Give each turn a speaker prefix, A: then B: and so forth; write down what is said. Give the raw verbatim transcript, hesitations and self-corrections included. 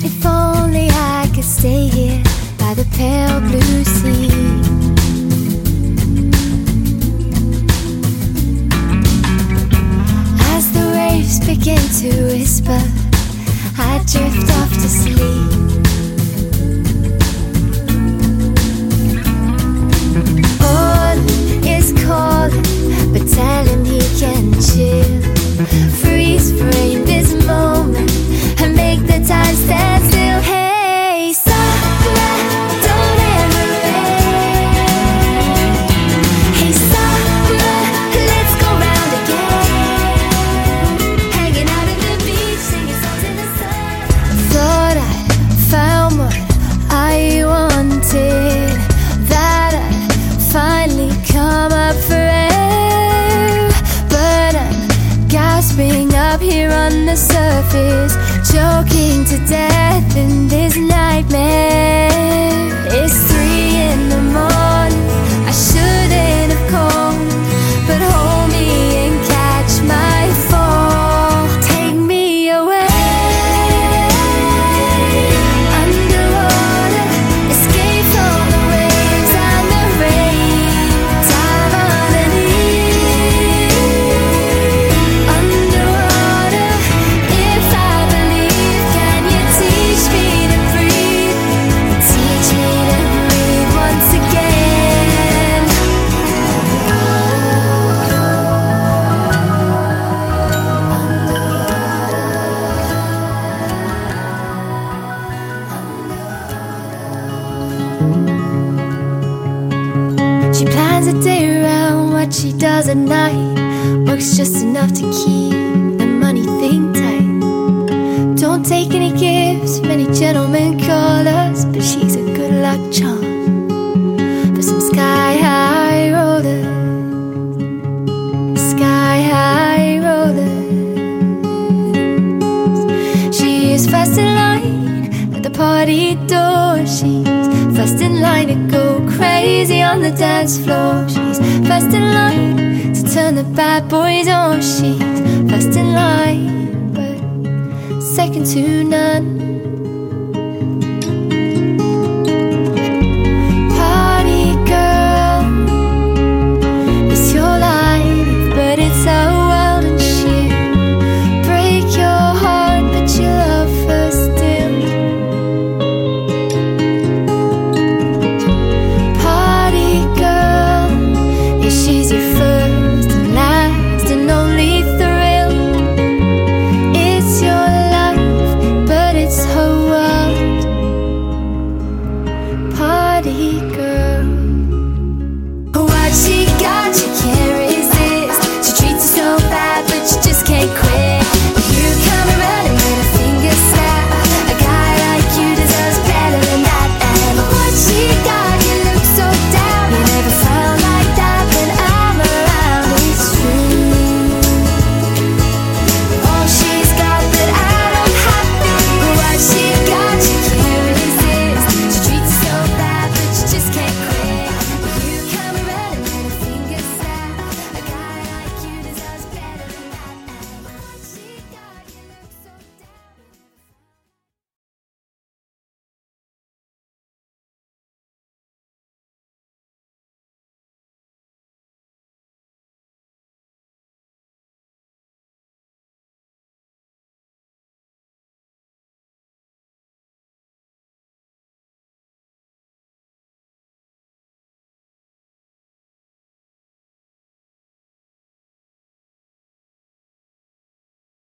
A: If only I could stay here by the pale blue sea. As the waves begin to whisper, I drift off to sleep. Autumn is calling, but tell him he can chill. Freeze frame this moment and make the time stand still. Hey, summer, don't ever end. Hey, summer, let's go round again. Hanging out at the beach, singing songs in the sun. Thought I found what I wanted, that I'd finally come up for air. But I'm gasping up here on the surface, choking to death in this nightmare. It's three in the morning, I shouldn't have called, but hold me and catch my fall. Take me away, underwater, escape from the waves and the rain. Dive underneath, underwater. If I believe, can you teach me to breathe? Teach me to breathe once again. She plans a day around what she does at night. Works just enough to keep the money thing tight. Don't take any gifts, many gentlemen call us, but she's a good luck charm for some sky high rollers. Sky high rollers. She is first in line at the party door. She's first in line to go crazy on the dance floor. She's first in line to turn the bad boys on. She's first in line, but second to none.